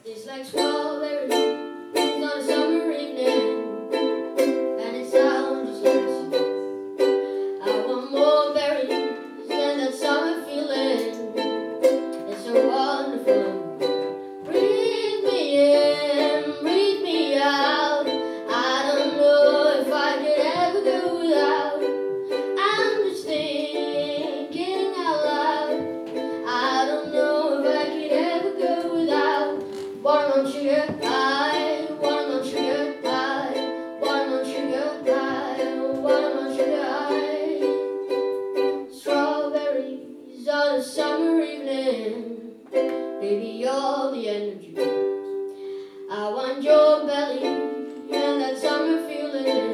It's like strawberries on a summer evening, and it sounds just like a song. I want more berries than that summer feeling. It's so wonderful. Breathe me in, breathe me out. I don't know if I could ever go without. I'm just thinking out loud. I don't know if I could ever go without. Watermelon sugar high, watermelon sugar high, watermelon sugar high, watermelon sugar high. Strawberries on a summer evening, baby, you're the energy. I want your belly and that summer feeling.